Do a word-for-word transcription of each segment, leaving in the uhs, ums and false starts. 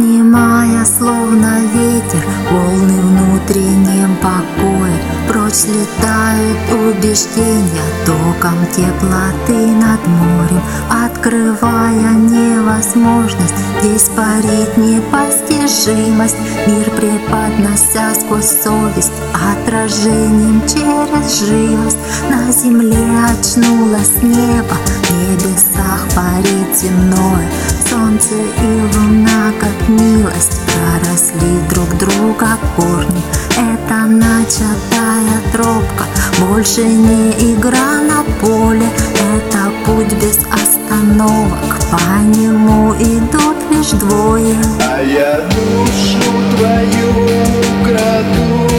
Поднимая словно ветер волны внутреннем покое, прочь слетают убеждения током теплоты над морем, открывая невозможность здесь парить непостижимость. Мир преподнося сквозь совесть отражением через живость. На земле очнулось небо, в небесах парит земное. Солнце и луна, как милость, проросли друг друга корни. Это начатая тропка, больше не игра на поле. Это путь без остановок, по нему идут лишь двое. А я душу твою украду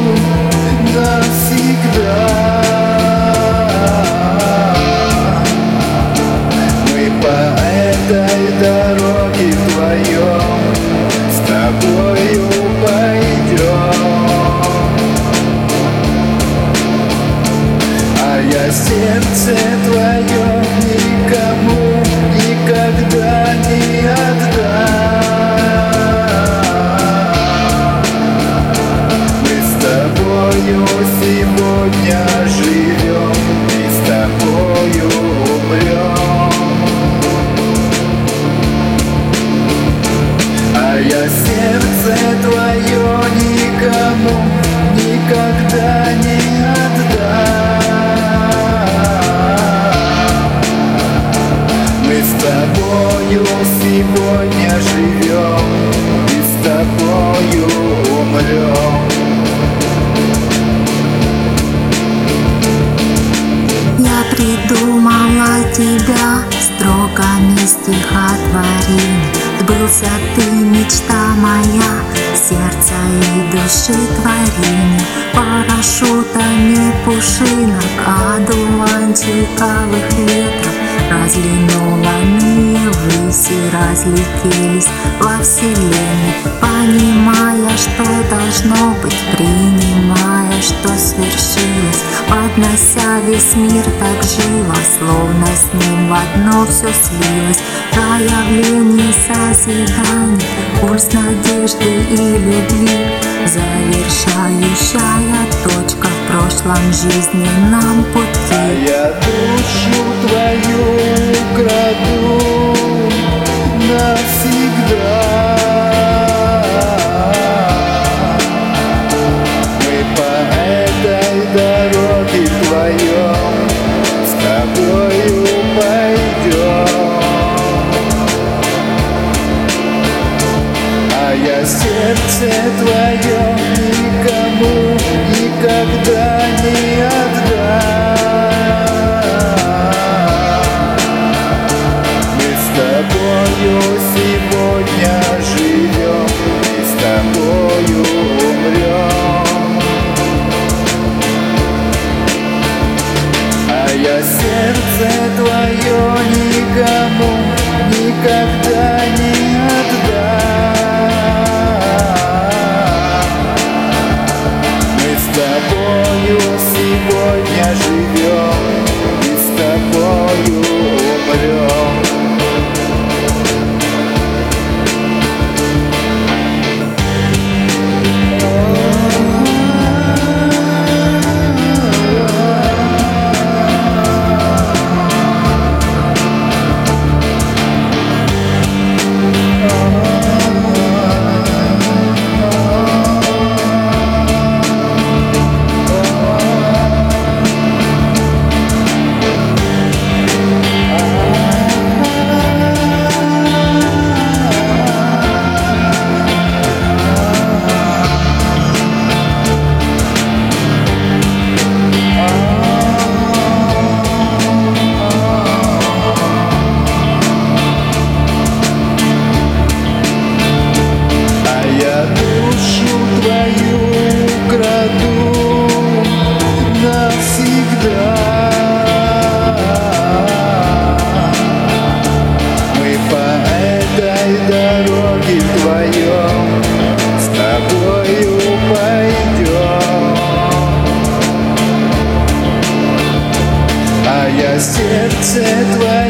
навсегда. Мы по этой дороге вдвоем с тобою пойдем. А я сердце твое никому никогда не отдам. Мы с тобою сегодня живем и с тобою умрем. А я сердце твое никому никогда не отдам. Мы с тобою сегодня живем и с тобою умрем. Я придумала тебя строками стихотворений. Сбылся ты, мечта моя, сердца и души творения. Парашютами пушинок, одуванчиковых ветров разлинованные выси разлетелись во вселенной. Понимая, что должно быть, принимая, что свершилось, поднося весь мир так живо, словно с ним в одно все слилось. Проявление созидания, пульс надежды и любви, завершающая точка в прошлом жизненном пути. А я душу твою украду навсегда. Мы по этой дороге вдвоем с тобою пойдем. А я сердце твое никому никогда не отдам. Мы с тобою сегодня живем и с тобою умрем. А я сердце твое никому никогда не отдам. Мы с тобою сегодня живем и с тобою умрем. сердце твое.